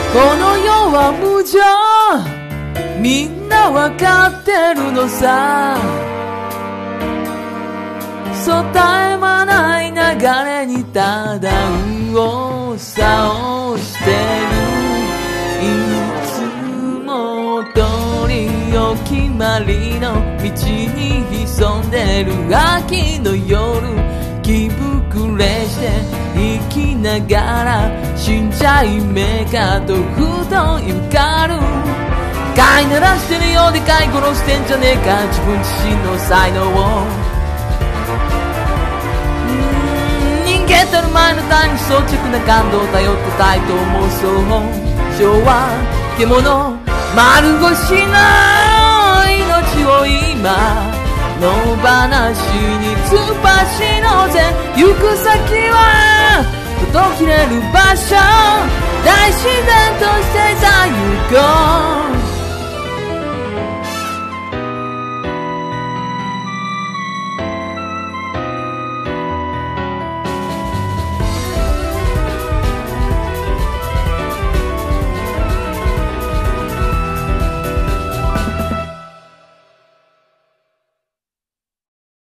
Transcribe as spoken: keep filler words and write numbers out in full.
この世は無常、みんなわかってるのさ。そう絶え間ない流れにただ右往左往してる。いつも通りお決まりの道に潜んでる秋の夜、気膨れして生きながら死んじゃいめかとふとゆかる。飼いならしてるようで飼い殺してんじゃねえか、自分自身の才能を。人間たる前の体に装着な感動を頼ってたいと妄想。昭和獣丸腰の命を今野放しに突っ走ろうぜ。行く先は途切れる場所、大自然としてさ行こう。